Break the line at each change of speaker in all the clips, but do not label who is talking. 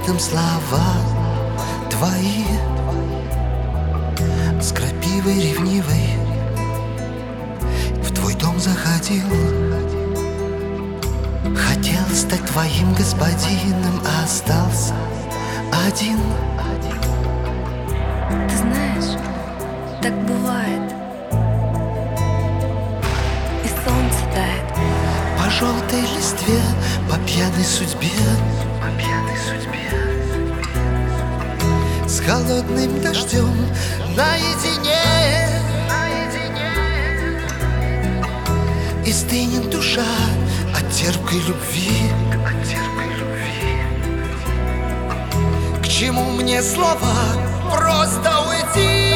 рядом слова твои, с крапивой ревнивой в твой дом заходил. Хотел стать твоим господином, а остался один.
Ты знаешь, так бывает, и солнце тает
по желтой листве, по пьяной судьбе, с холодным дождем наедине. И стынет душа от терпкой любви. К чему мне слова, просто уйти?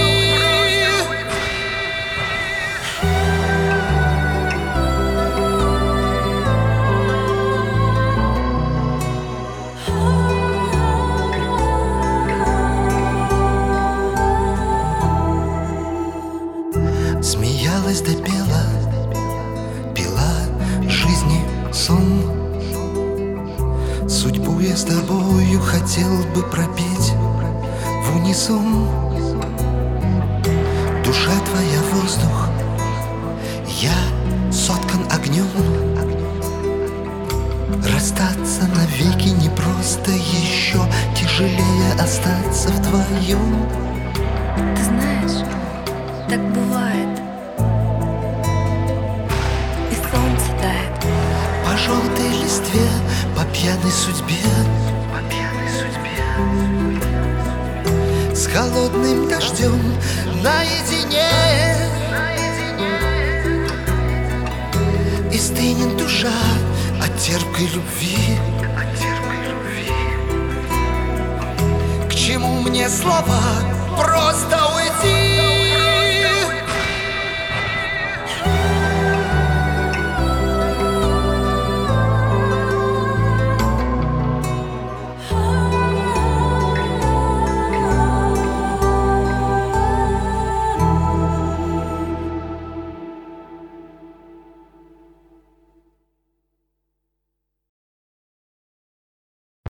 Смеялась да пела, пила жизни сон. Судьбу я с тобою хотел бы пропеть в унисон. Душа твоя воздух, я соткан огнем. Расстаться навеки непросто, еще тяжелее остаться в твоем.
Ты знаешь, так бывает, и солнце тает
по желтой листве, по пьяной судьбе, с холодным дождем наедине. И стынет душа от терпкой любви. К чему мне слова, просто уйти?